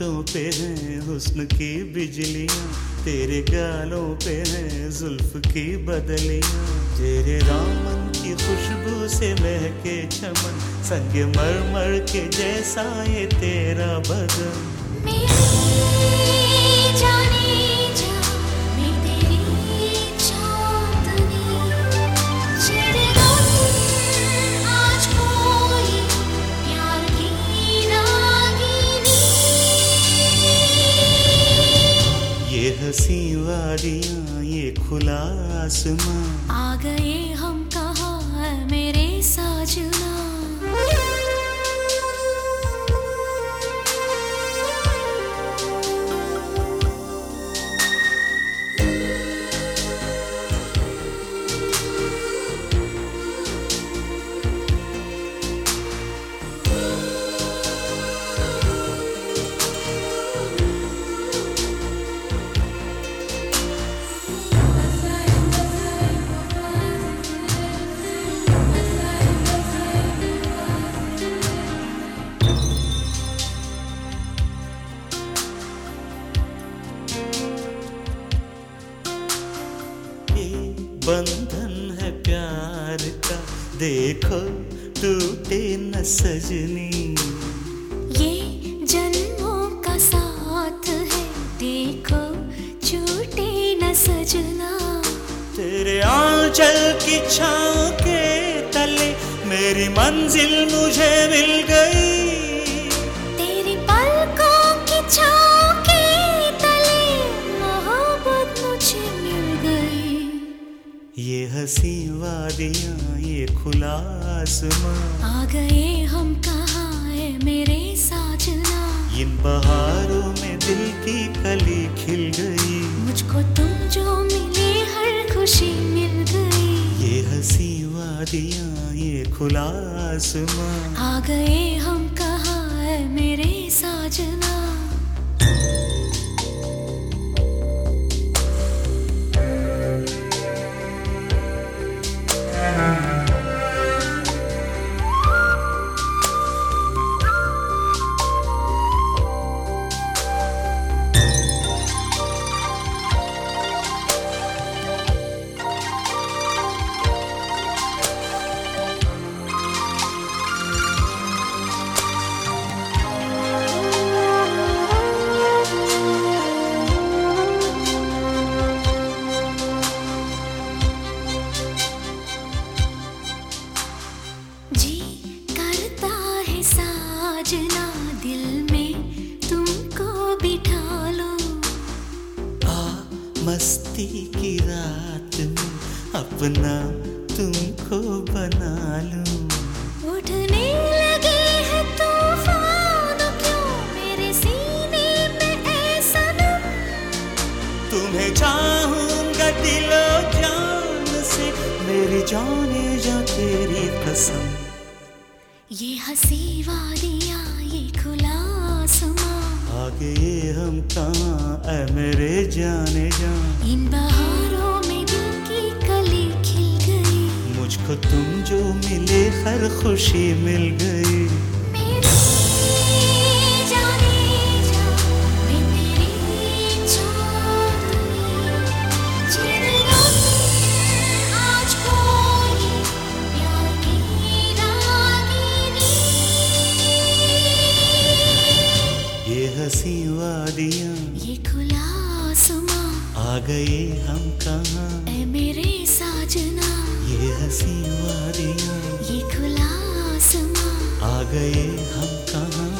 होठों पे हैं हुस्न की बिजलियां, तेरे गालों पे हैं जुल्फ की बदलियां, तेरे दामन की खुशबू से महके चमन, संग मरमर के जैसा ये तेरा बदन। ये हंसी वादियाँ ये खुला आसमां, आ गए हम कहाँ है मेरे साजना। बंधन है प्यार का देखो टूटे न सजनी, ये जन्मों का साथ है देखो छूटे न सजना। तेरे आंचल की छाँव के तले मेरी मंजिल मुझे मिल गई, तेरी पलकों की छाँव के तले मोहब्बत मुझे मिल गई। ये हंसी वादियाँ ये खुला आसमां, आ गए हम कहाँ है मेरे साजना। इन बहारों में दिल की कली खिल गई, मुझको तुम जो मिले हर खुशी मिल गई। ये हंसी वादियाँ ये खुला आसमां, आ गए हम कहाँ है मेरे साजना। जी करता है साजना दिल में तुमको बिठा लो, आ मस्ती की रात में अपना तुमको बना लूं। उठने लगे हैं तूफान क्यों मेरे सीने में ऐ सनम, तुम्हें चाहूंगा दिलो जान से मेरी जाने जा तेरी कसम। ये हंसी वादियाँ ये खुला आसमां, आ गए हम कहाँ ऐ मेरे जाने जा, इन बहारों में दिल की कली खिल गई। मुझको तुम जो मिले हर खुशी मिल गई। मेरी जाने जा मैं तेरी चांदनी, छिड़ आज कोई प्यार की रागिनी। ये हंसी वादियाँ ये खुला आसमां, आ गए हम कहाँ ऐ मेरे साजना। ये हंसी वादियाँ ये खुला आसमां, आ गए हम कहाँ।